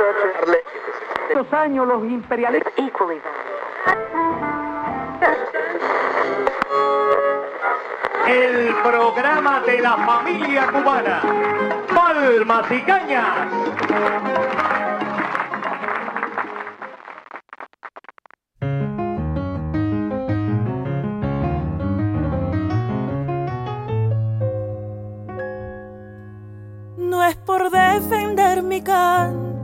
Estos años los imperialistas el programa de la familia cubana, Palmas y Cañas. No es por defender mi canto